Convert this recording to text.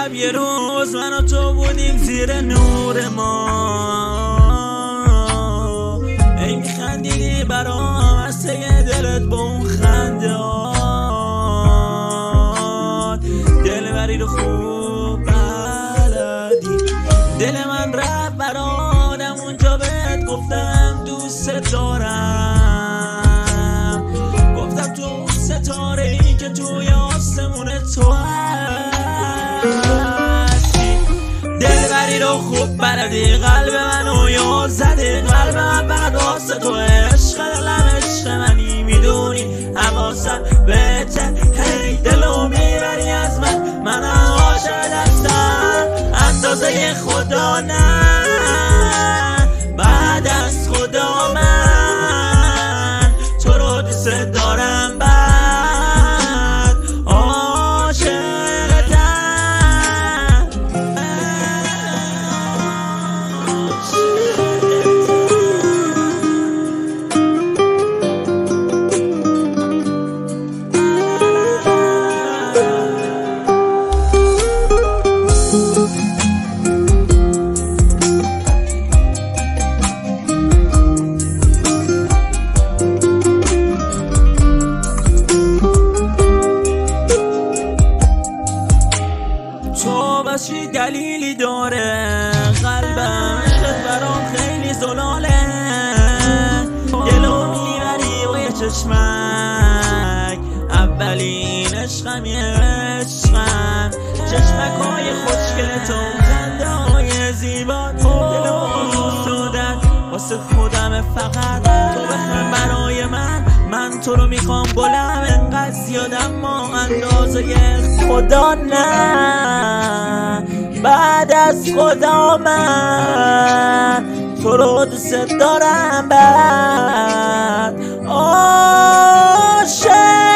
شب یه روز من و تو بودیم زیر نور ما، ای میخندیدی برام از ته دلت با اون خندهات. دلبری رو خوب بلدی، دل من رفت برادم اونجا بهت گفتم دوست دارم، گفتم تو اون ستاره ای که توی آسمون تو هستی. دلبری رو خوب بلدی، قلب منو یاد زدی، قلب من فقط واسه تو عشق دلم عشق منی، میدونی حواسم بهته، هی دلو میبری از من عاشق دستم اندازه خدا نه، بعد از خدا من تو رو دوست دارم، بعد عاشقتم. تو باشی دلیلی داره قلبم، عشقت برام خیلی زلاله، دلو میبری و یه چشمک، اولین عشقم یه عشقم، چشمکای خوشگل تو، خنده های زیبا، دلو دوست دادن واسه خودم، فقط تو بخم برای من تو رو میخوام گلم، انقدر زیادم ما اندازه خدا نه، بعد از خدا من تو رو دوست دارم، بعد عاشق